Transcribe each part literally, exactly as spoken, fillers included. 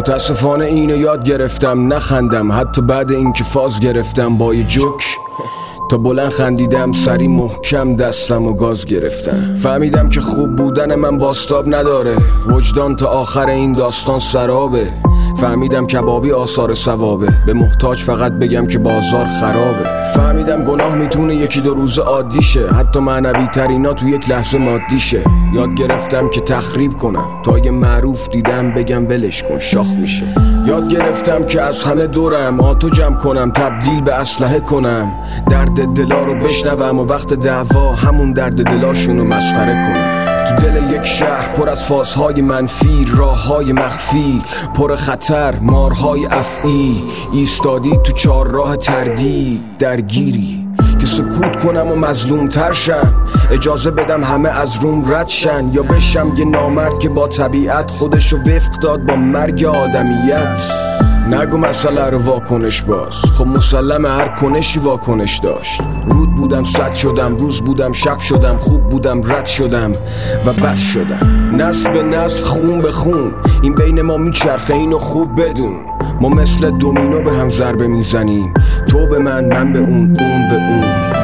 متاسفانه اینو یاد گرفتم نخندم، حتی بعد اینکه فاز گرفتم با یه جوک. تا بلند خندیدم سری محکم دستم و گاز گرفتم. فهمیدم که خوب بودن من باستاب نداره، وجدان تا آخر این داستان سرابه. فهمیدم کبابی آثار ثوابه، به محتاج فقط بگم که بازار خرابه. فهمیدم گناه میتونه یکی دو روز عادی شه، حتی معنوی ترینا تو یک لحظه مادی شه. یاد گرفتم که تخریب کنم، تا یه معروف دیدم بگم ولش کن شاخ میشه. یاد گرفتم که از همه دورم آتو جمع کنم، تبدیل به اسلحه کنم، درد دلا رو بشنوم و وقت دعوا همون درد دلاشونو مسخره کنم. تو دل یک شهر پر از فازهای منفی، راههای مخفی پر خطر، مارهای افعی، ایستادی تو چار راه تردید درگیری که سکوت کنم و مظلوم تر شم، اجازه بدم همه از روم رد شن، یا بشم یه نامرد که با طبیعت خودشو وفق داد با مرگ آدمیت. نگو مسئله رو واکنش باز، خب مسلم هر کنشی واکنش داشت. رود بودم صد شدم، روز بودم شب شدم، خوب بودم رد شدم و بد شدم. نسل به نسل خون به خون این بین ما میچرخه، اینو خوب بدون. ما مثل دومینو به هم ضربه میزنیم، تو به من من به اون اون به اون.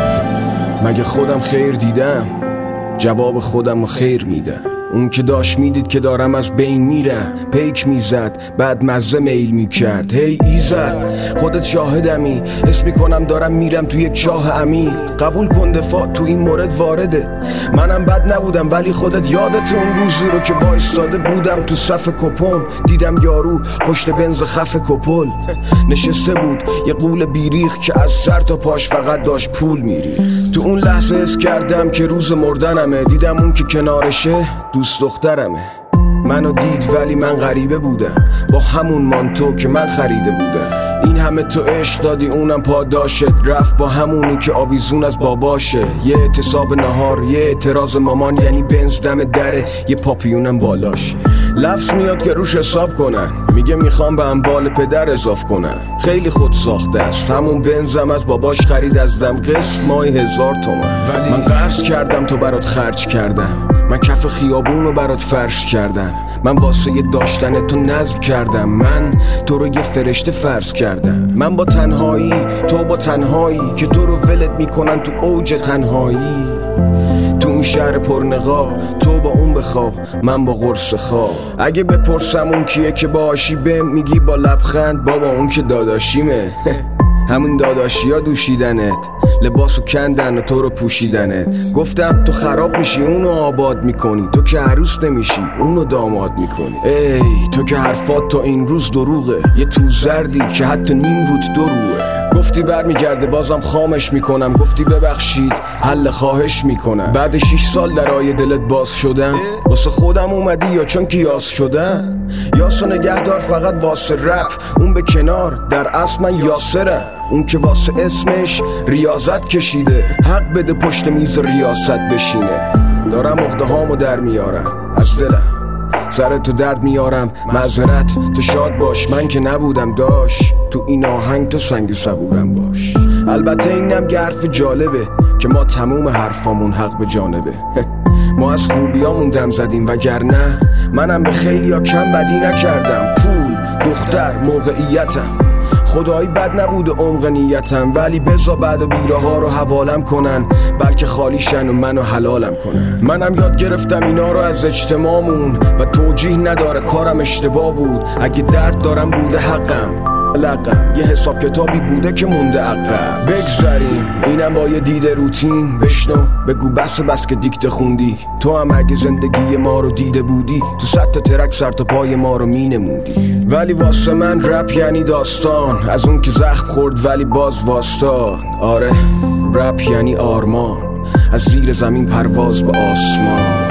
مگه خودم خیر دیدم؟ جواب خودم رو خیر میدم. اون که داشت میدید که دارم از بین میرم، پیک میزد بعد مزه میل میکرد. هی ایزد خودت شاهدمی، حس میکنم دارم میرم تو یک چاه عمیق. قبول کن دفاع تو این مورد وارده، منم بد نبودم ولی خودت یادت اون روزی رو که وایستاده بودم تو صف کپم، دیدم یارو پشت بنز خف کپل نشسته بود یه قول بیریخ که از سر تا پاش فقط داشت پول میریخت. تو اون لحظه حس کردم که روز مردنمه، دیدم اون که کنارشه دوست دخترمه. منو دید ولی من غریبه بودم، با همون مانتو که من خریده بودم. این همه تو عشق دادی اونم پاداشت، رفت با همونی که آویزون از باباشه. یه اعتصاب نهار، یه اعتراض مامان، یعنی بنز دم دره، یه پاپیونم بالاشه. لفظ میاد که روش حساب کنن، میگه میخوام به اموال پدر اضاف کنن. خیلی خود ساخته است، همون بنزم از باباش خرید از دم، قسط ماهی هزار تومن. ولی من قرض کردم تو برات خرج کردم، من کف خیابون رو برات فرش کردم، من واسه یه داشتن تو نذر کردم، من تو رو یه فرشته فرض کردم. من با تنهایی، تو با تنهایی که تو رو ولت میکنن تو اوج تنهایی. تو اون شهر پرنقاب، تو با اون بخواب، من با قرص خواب. اگه بپرسم اون کیه که باهاشی بهم، میگی با لبخند بابا اون که داداشیمه. همون داداشی ها دوشیدنت، لباسو کندن و تو رو پوشیدنت. گفتم تو خراب میشی اونو آباد میکنی، تو که عروس نمیشی اونو داماد میکنی. ای تو که حرفات تا این روز دروغه، یه تو زردی که حتی نیم روت دو روه. گفتی برمیگرده بازم خامش میکنم، گفتی ببخشید حل خواهش میکنم. بعد شیش سال درای دلت باز شدم، واسه خودم اومدی یا چون که یاس شدم؟ یاسو نگهدار فقط واسه رپ، اون به کنار، در اصل من یاسرم. اون که واسه اسمش ریاضت کشیده، حق بده پشت میز ریاست بشینه. دارم عقده هامو در میارم از دلم، سر تو درد میارم معذرت، تو شاد باش من که نبودم داش، تو این آهنگ تو سنگ صبورم باش. البته اینم که حرف جالبه که ما تموم حرفامون حق به جانبه. ما از خوبیامون دم زدیم وگرنه منم به خیلی ها کم بدی نکردم. پول، دختر، موقعیتم، خدایی بد نبوده عمق نیتم، ولی بزا بعد و بیره ها رو حوالم کنن، بلکه خالیشن و منو حلالم کنن. منم یاد گرفتم اینا رو از اجتماعمون و توجیه نداره کارم اشتباه بود. اگه درد دارم بوده حقم، لقم یه حساب کتابی بوده که مونده عقب. بگذاریم اینم با یه دید روتین، بشنو بگو بس بس که دیکته خوندی. تو هم اگه زندگی ما رو دیده بودی، تو صد تا ترک سر تا پای ما رو می نمودی. ولی واسه من رپ یعنی داستان، از اون که زخم خورد ولی باز واسطان. آره رپ یعنی آرمان، از زیر زمین پرواز به آسمان.